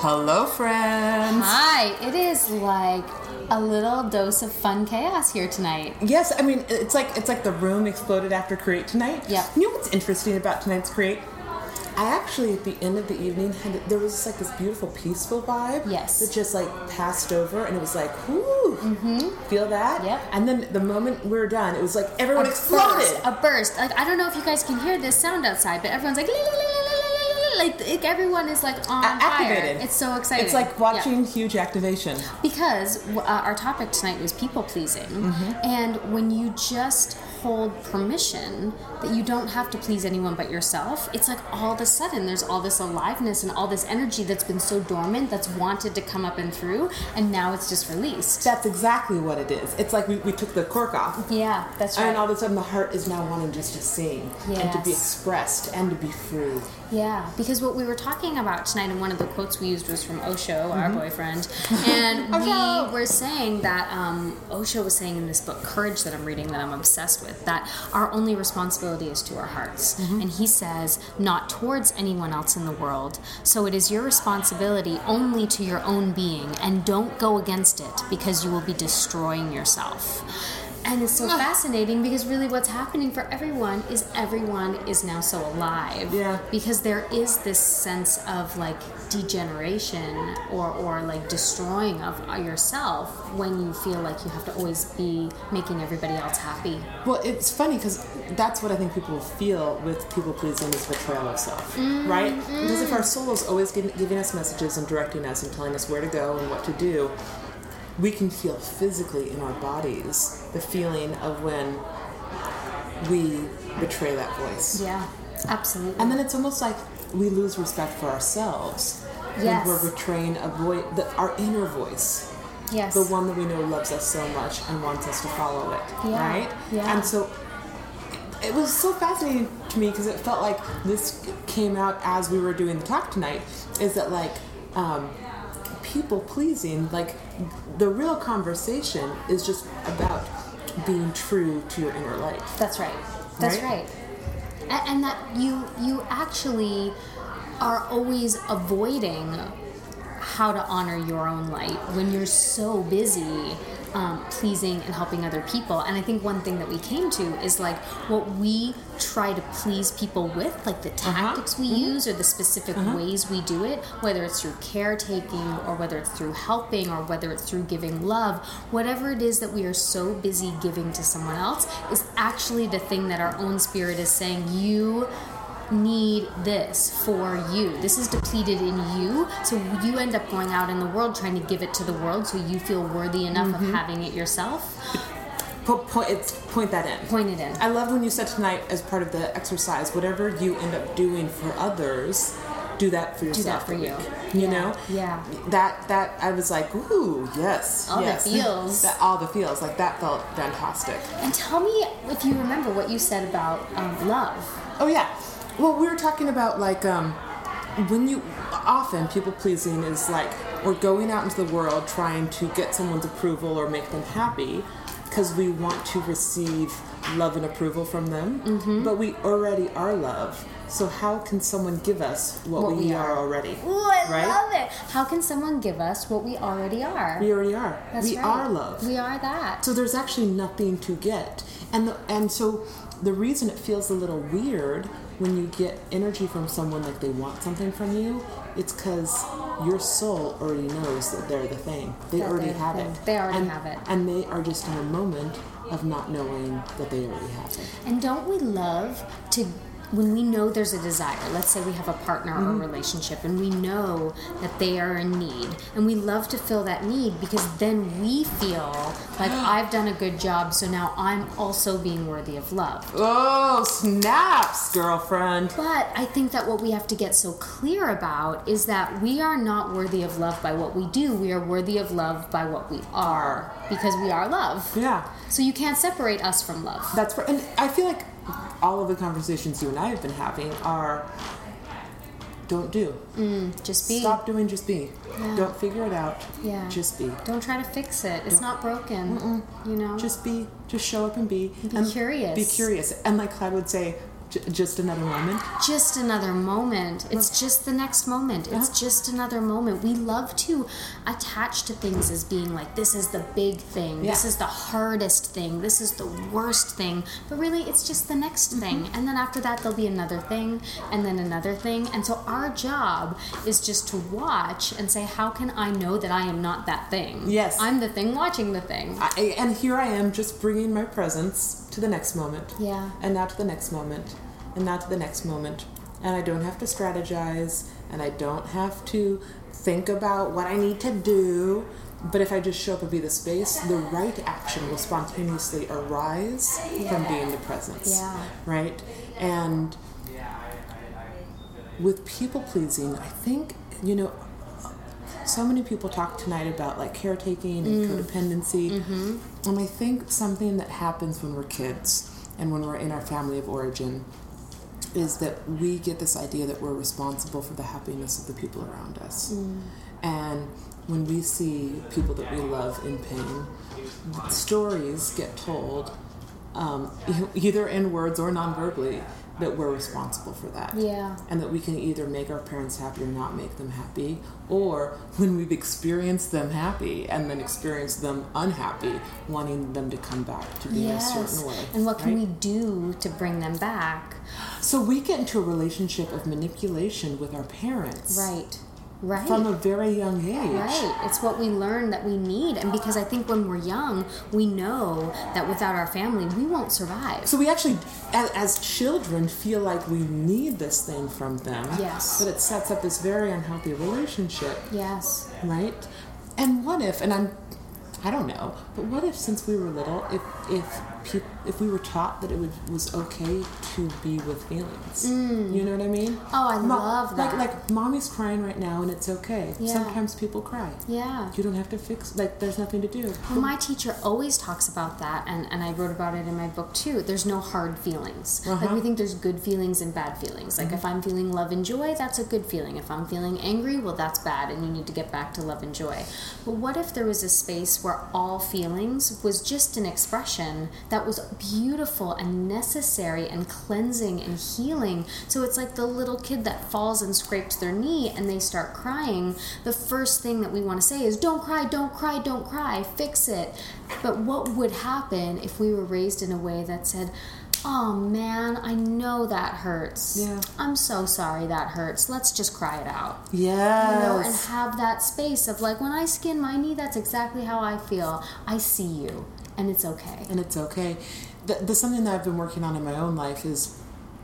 Hello, friends. Hi. It is like a little dose of fun chaos here tonight. Yes, I mean it's like the room exploded after Create tonight. Yep. You know what's interesting about tonight's Create? I actually, at the end of the evening, there was just like this beautiful, peaceful vibe. Yes. That just like passed over, and it was like, whoo, feel that? Yep. And then the moment we were done, it was like everyone exploded. A burst. Like, I don't know if you guys can hear this sound outside, but everyone's like, like everyone is like on activated. fire. It's so exciting. It's like watching huge activation. Because our topic tonight was people pleasing, and when you just hold permission that you don't have to please anyone but yourself, it's like all of a sudden there's all this aliveness and all this energy that's been so dormant that's wanted to come up and through, and now it's just released. That's exactly what it is. It's like we took the cork off. Yeah, that's right. And all of a sudden the heart is now wanting just to sing and to be expressed and to be free. Yeah, because what we were talking about tonight, and one of the quotes we used was from Osho, our boyfriend, and we were saying that Osho was saying in this book, Courage, that I'm reading, that I'm obsessed with, that our only responsibility is to our hearts. And he says, not towards anyone else in the world. So it is your responsibility only to your own being, and don't go against it, because you will be destroying yourself. And it's so fascinating, because really what's happening for everyone is now so alive. Yeah. Because there is this sense of like degeneration or like destroying of yourself when you feel like you have to always be making everybody else happy. Well, it's funny because that's what I think people feel with people pleasing, is betrayal of self, right? Because if our soul is always giving us messages and directing us and telling us where to go and what to do, we can feel physically in our bodies the feeling of when we betray that voice. Yeah, absolutely. And then it's almost like we lose respect for ourselves Yes. when we're betraying our inner voice. Yes. The one that we know loves us so much and wants us to follow it, Yeah, right? yeah. And so it was so fascinating to me, because it felt like this came out as we were doing the talk tonight, is that like people pleasing, like the real conversation is just about being true to your inner light. That's right. That's right. And that you actually are always avoiding how to honor your own light when you're so busy pleasing and helping other people. And I think one thing that we came to is like what we try to please people with, like the tactics we use or the specific ways we do it, whether it's through caretaking or whether it's through helping or whether it's through giving love, whatever it is that we are so busy giving to someone else is actually the thing that our own spirit is saying, you need this for you. This is depleted in you, so you end up going out in the world trying to give it to the world so you feel worthy enough of having it yourself. Point that in. Point it in. I love when you said tonight, as part of the exercise, whatever you end up doing for others, do that for yourself. Do that for you. You know? Yeah. That I was like, ooh, yes. All yes. the feels. All the feels. Like, that felt fantastic. And tell me if you remember what you said about love. Oh, yeah. Well, we were talking about, like, when you... Often, people-pleasing is, like, we're going out into the world trying to get someone's approval or make them happy because we want to receive love and approval from them, but we already are love. So how can someone give us what we are already? Ooh, I love it. How can someone give us what we already are? We already are. That's we right. are love. We are that. So there's actually nothing to get. And so the reason it feels a little weird when you get energy from someone like they want something from you, it's because your soul already knows that they're the thing. They already have it. They already have it. And they are just in a moment of not knowing that they already have it. And don't we love to, when we know there's a desire, let's say we have a partner or a relationship and we know that they are in need, and we love to fill that need because then we feel like I've done a good job, so now I'm also being worthy of love. Oh, snaps, girlfriend. But I think that what we have to get so clear about is that we are not worthy of love by what we do. We are worthy of love by what we are, because we are love. Yeah. So you can't separate us from love. That's right. And I feel like all of the conversations you and I have been having are don't do. Just be. Stop doing, just be. Yeah. Don't figure it out. Yeah. Just be. Don't try to fix it. It's not broken. You know? Just be. Just show up and be. Be curious. Be curious. And like Cloud would say, Just another moment? Just another moment. It's just the next moment. It's just another moment. We love to attach to things as being like, this is the big thing. This is the hardest thing. This is the worst thing. But really, it's just the next thing. And then after that, there'll be another thing, and then another thing. And so our job is just to watch and say, how can I know that I am not that thing? Yes. I'm the thing watching the thing. And here I am just bringing my presence to the next moment. Yeah. And now to the next moment. And now to the next moment. And I don't have to strategize, and I don't have to think about what I need to do. But if I just show up and be the space, the right action will spontaneously arise from being the presence. Yeah. Right? And with people pleasing, I think, so many people talk tonight about like caretaking and codependency. And I think something that happens when we're kids and when we're in our family of origin is that we get this idea that we're responsible for the happiness of the people around us. And when we see people that we love in pain, stories get told, either in words or non-verbally, that we're responsible for that. Yeah. And that we can either make our parents happy or not make them happy, or when we've experienced them happy and then experienced them unhappy, wanting them to come back to be a certain way. And what can we do to bring them back? So we get into a relationship of manipulation with our parents. Right. From a very young age. Right. It's what we learn that we need. And because I think when we're young, we know that without our family, we won't survive. So we actually, as children, feel like we need this thing from them. Yes. But it sets up this very unhealthy relationship. Yes. Right? And what if, and I don't know, but what if since we were little, if we were taught that it was okay to be with feelings? You know what I mean? Oh, I love that. Like mommy's crying right now and it's okay. Yeah. Sometimes people cry. Yeah. You don't have to there's nothing to do. Well, my teacher always talks about that, and I wrote about it in my book too. There's no hard feelings. Like we think there's good feelings and bad feelings. Like if I'm feeling love and joy, that's a good feeling. If I'm feeling angry, well, that's bad, and you need to get back to love and joy. But what if there was a space where all feelings was just an expression that was beautiful and necessary and cleansing and healing? So it's like the little kid that falls and scrapes their knee and they start crying. The first thing that we want to say is, don't cry, don't cry, don't cry, fix it. But what would happen if we were raised in a way that said, oh man, I know that hurts. Yeah. I'm so sorry that hurts. Let's just cry it out. Yes. And have that space of like, when I skin my knee, that's exactly how I feel. I see you, and it's okay. And it's okay. The something that I've been working on in my own life is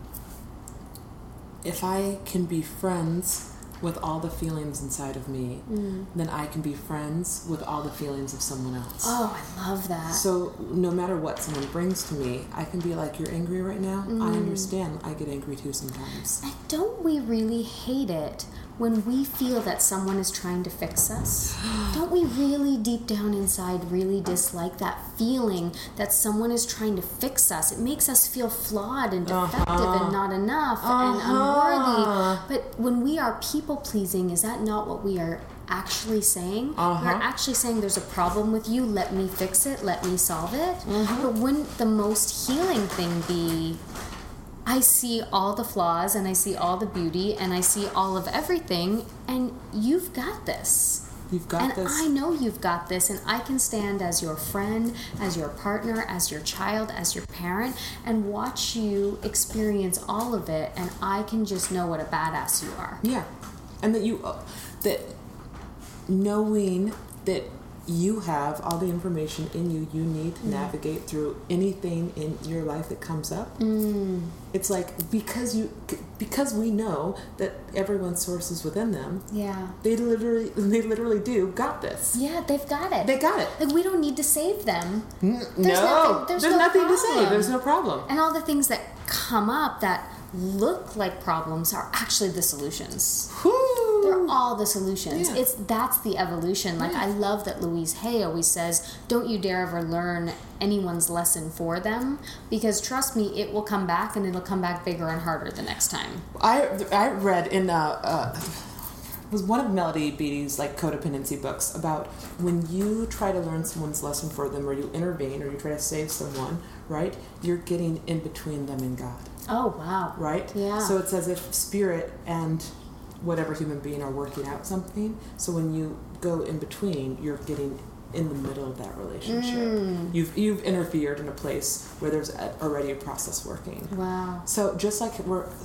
if I can be friends with all the feelings inside of me, then I can be friends with all the feelings of someone else. Oh, I love that. So no matter what someone brings to me, I can be like, you're angry right now? I understand. I get angry too sometimes. And don't we really hate it when we feel that someone is trying to fix us? Don't we really deep down inside really dislike that feeling that someone is trying to fix us? It makes us feel flawed and defective and not enough and unworthy. But when we are people-pleasing, is that not what we are actually saying? We're actually saying there's a problem with you, let me fix it, let me solve it. But wouldn't the most healing thing be, I see all the flaws and I see all the beauty and I see all of everything, and you've got this. You've got this. And I know you've got this, and I can stand as your friend, as your partner, as your child, as your parent, and watch you experience all of it, and I can just know what a badass you are. Yeah. And that knowing that you have all the information in you need to navigate through anything in your life that comes up. It's like because we know that everyone's source is within them. Yeah. They literally do got this. Yeah, they've got it. They got it. Like, we don't need to save them. There's no nothing to say. problem. There's no problem. And all the things that come up that look like problems are actually the solutions. Whew. They're all the solutions. Yeah. That's the evolution. Like, I love that Louise Hay always says, don't you dare ever learn anyone's lesson for them, because trust me, it will come back, and it'll come back bigger and harder the next time. I read in was one of Melody Beattie's like codependency books about when you try to learn someone's lesson for them, or you intervene, or you try to save someone, right? You're getting in between them and God. Oh, wow. Right? Yeah. So it's as if spirit and whatever human being are working out something. So when you go in between, you're getting in the middle of that relationship. You've interfered in a place where there's already a process working. Wow. So just like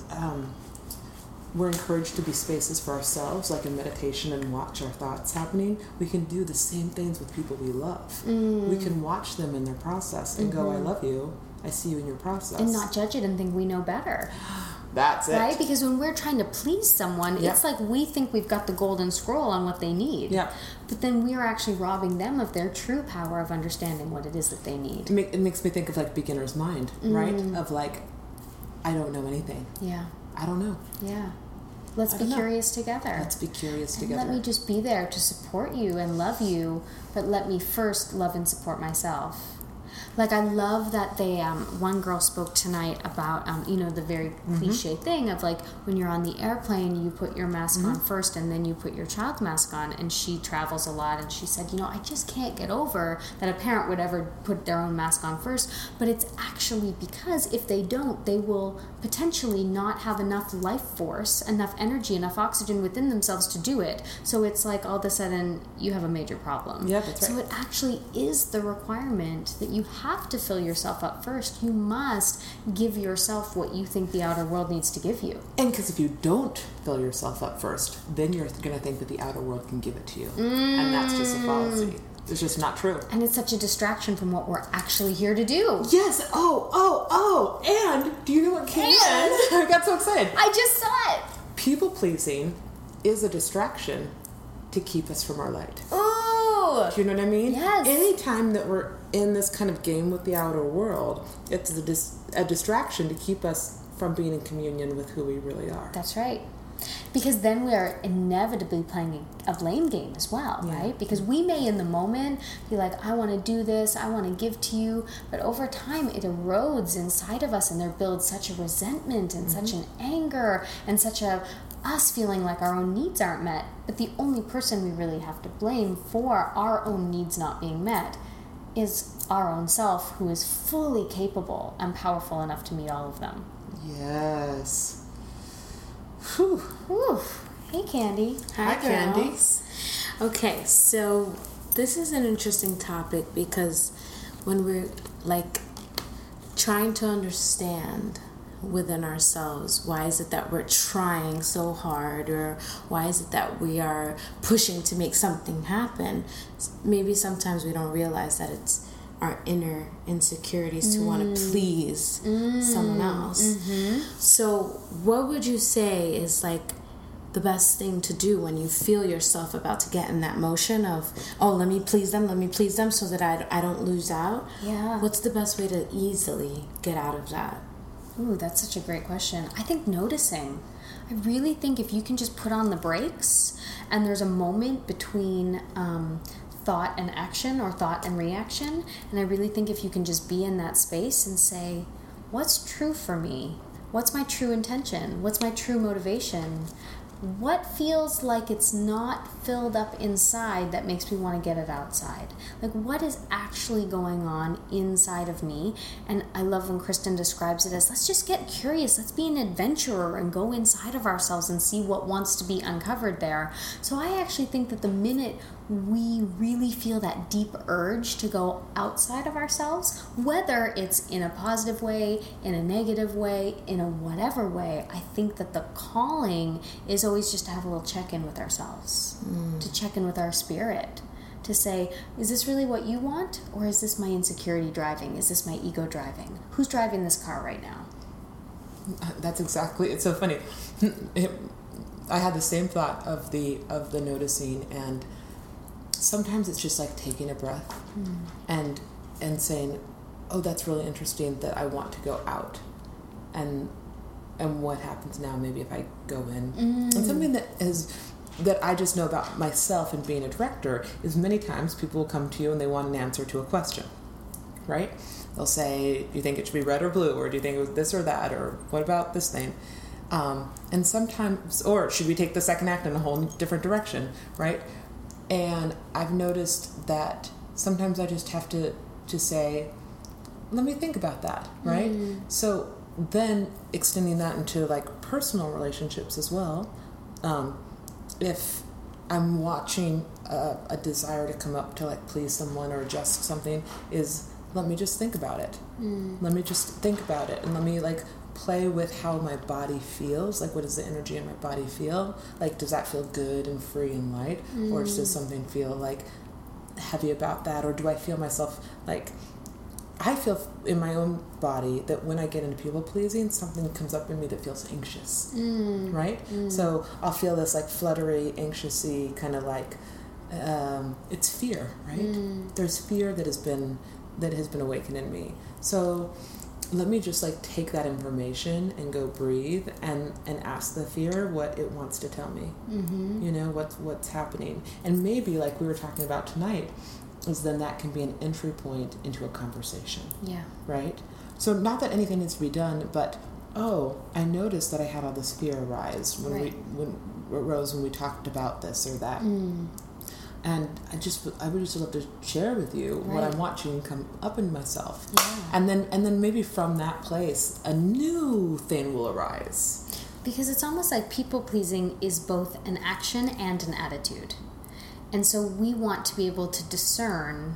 we're encouraged to be spaces for ourselves, like in meditation, and watch our thoughts happening, we can do the same things with people we love. We can watch them in their process and go, I love you, I see you in your process. And not judge it and think we know better. That's it. Right? Because when we're trying to please someone, it's like we think we've got the golden scroll on what they need. Yeah. But then we are actually robbing them of their true power of understanding what it is that they need. It makes me think of like beginner's mind, right? Of like, I don't know anything. Yeah. I don't know. Yeah. Let's be curious together. Let's be curious together. Let me just be there to support you and love you, but let me first love and support myself. Like, I love that they, one girl spoke tonight about, the very cliche thing of, like, when you're on the airplane, you put your mask on first and then you put your child's mask on. And she travels a lot, and she said, I just can't get over that a parent would ever put their own mask on first. But it's actually because if they don't, they will potentially not have enough life force, enough energy, enough oxygen within themselves to do it. So it's like all of a sudden you have a major problem. Yeah, that's right. So it actually is the requirement that you have to fill yourself up first. You must give yourself what you think the outer world needs to give you. And because if you don't fill yourself up first, then you're going to think that the outer world can give it to you. And that's just a fallacy. It's just not true. And it's such a distraction from what we're actually here to do. Yes. Oh. And do you know what came in? I got so excited. I just saw it. People pleasing is a distraction to keep us from our light. Ooh. Do you know what I mean? Yes. Anytime that we're in this kind of game with the outer world, it's a distraction to keep us from being in communion with who we really are. That's right. Because then we are inevitably playing a blame game as well, right? Because we may in the moment be like, I want to do this, I want to give to you, but over time it erodes inside of us, and there builds such a resentment and such an anger and such a us feeling like our own needs aren't met. But the only person we really have to blame for our own needs not being met is our own self, who is fully capable and powerful enough to meet all of them. Yes. Whew. Whew. Hey, Candy. Hi, Candy. Okay, so this is an interesting topic because when we're like trying to understand within ourselves, why is it that we're trying so hard, or why is it that we are pushing to make something happen? Maybe sometimes we don't realize that it's our inner insecurities to want to please someone else. So what would you say is like the best thing to do when you feel yourself about to get in that motion of, let me please them so that I don't lose out? Yeah. What's the best way to easily get out of that? Ooh, that's such a great question. I think noticing. I really think if you can just put on the brakes and there's a moment between thought and action, or thought and reaction, and I really think if you can just be in that space and say, what's true for me? What's my true intention? What's my true motivation? What feels like it's not filled up inside that makes me want to get it outside? Like, what is actually going on inside of me? And I love when Kristen describes it as, let's just get curious. Let's be an adventurer and go inside of ourselves and see what wants to be uncovered there. So I actually think that the minute we really feel that deep urge to go outside of ourselves, whether it's in a positive way, in a negative way, in a whatever way, I think that the calling is always just to have a little check-in with ourselves, to check in with our spirit, to say, is this really what you want, or is this my insecurity driving? Is this my ego driving? Who's driving this car right now? That's exactly, it's so funny. I had the same thought of the noticing, and sometimes it's just like taking a breath and saying, oh, that's really interesting that I want to go out, and what happens now maybe if I go in. And something that I just know about myself and being a director is many times people will come to you and they want an answer to a question, right? They'll say, do you think it should be red or blue, or do you think it was this or that, or what about this thing? And sometimes, or should we take the second act in a whole different direction, right? And I've noticed that sometimes I just have to say, let me think about that, right? So then extending that into like personal relationships as well. If I'm watching a desire to come up to like please someone or adjust something, is let me just think about it. Let me just think about it, and let me like play with how my body feels. Like, what does the energy in my body feel? Like, does that feel good and free and light, or does something feel like heavy about that? Or do I feel myself like, I feel in my own body that when I get into people pleasing, something comes up in me that feels anxious, right? So I'll feel this like fluttery, anxiousy kind of like, it's fear, right? There's fear that has been awakened in me. So let me just like take that information and go breathe and ask the fear what it wants to tell me. You know, what's happening. And maybe like we were talking about tonight, is then that can be an entry point into a conversation. Yeah. Right? So not that anything needs to be done, but I noticed that I had all this fear arise when we talked about this or that. And I would just love to share with you what I'm watching come up in myself. Yeah. And then maybe from that place a new thing will arise. Because it's almost like people pleasing is both an action and an attitude. And so we want to be able to discern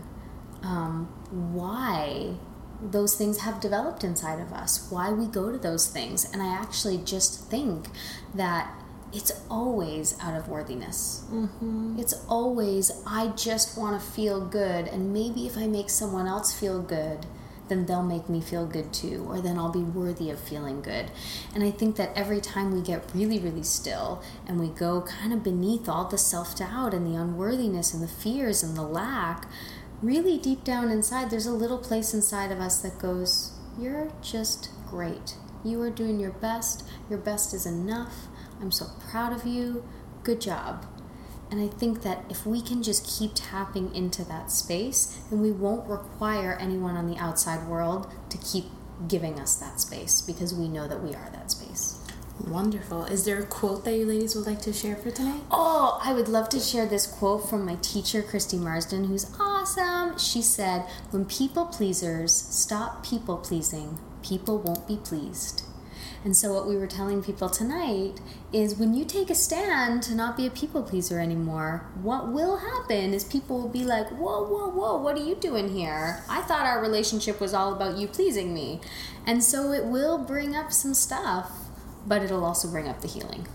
why those things have developed inside of us, why we go to those things. And I actually just think that it's always out of worthiness. It's always, I just want to feel good, and maybe if I make someone else feel good, then they'll make me feel good too, or then I'll be worthy of feeling good. And I think that every time we get really, really still and we go kind of beneath all the self-doubt and the unworthiness and the fears and the lack, really deep down inside, there's a little place inside of us that goes, you're just great. You are doing your best. Your best is enough. I'm so proud of you. Good job. And I think that if we can just keep tapping into that space, then we won't require anyone on the outside world to keep giving us that space, because we know that we are that space. Wonderful. Is there a quote that you ladies would like to share for tonight? Oh, I would love to share this quote from my teacher, Christy Marsden, who's awesome. She said, "When people pleasers stop people pleasing, people won't be pleased." And so what we were telling people tonight is when you take a stand to not be a people pleaser anymore, what will happen is people will be like, whoa, whoa, whoa, what are you doing here? I thought our relationship was all about you pleasing me. And so it will bring up some stuff, but it'll also bring up the healing.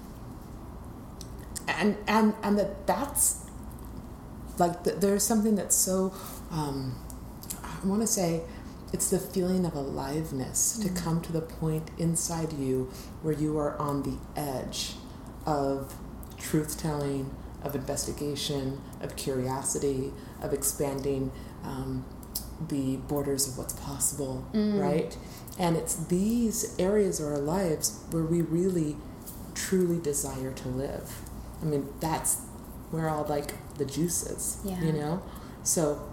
And that's like, there's something that's so, I want to say, it's the feeling of aliveness to come to the point inside you where you are on the edge of truth-telling, of investigation, of curiosity, of expanding the borders of what's possible, right? And it's these areas of our lives where we really, truly desire to live. I mean, that's where all, like, the juice is, you know? So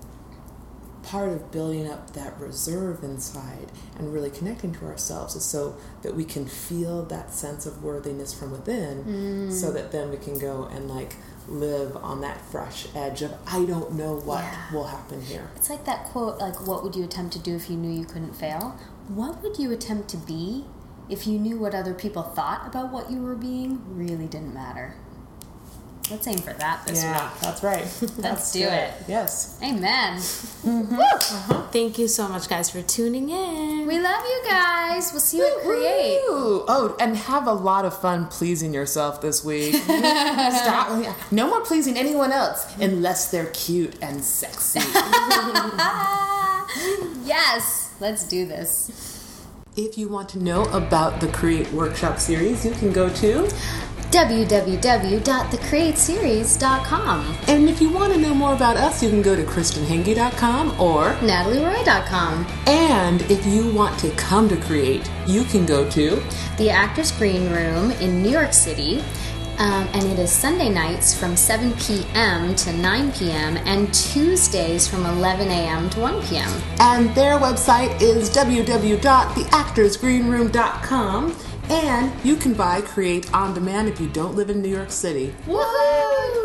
part of building up that reserve inside and really connecting to ourselves is so that we can feel that sense of worthiness from within, so that then we can go and like live on that fresh edge of I don't know what will happen here. It's like that quote, like, what would you attempt to do if you knew you couldn't fail? What would you attempt to be if you knew what other people thought about what you were being really didn't matter? Let's aim for that this week. Yeah, that's right. Let's do it. Yes. Amen. Thank you so much, guys, for tuning in. We love you guys. We'll see you at Create. Oh, and have a lot of fun pleasing yourself this week. Stop. No more pleasing anyone else unless they're cute and sexy. Yes. Let's do this. If you want to know about the Create Workshop series, you can go to www.thecreateseries.com. And if you want to know more about us, you can go to KristenHenge.com or NatalieRoy.com. And if you want to come to Create, you can go to the Actors Green Room in New York City. And it is Sunday nights from 7 p.m. to 9 p.m. and Tuesdays from 11 a.m. to 1 p.m. And their website is www.theactorsgreenroom.com. And you can buy Create on demand if you don't live in New York City. Woohoo!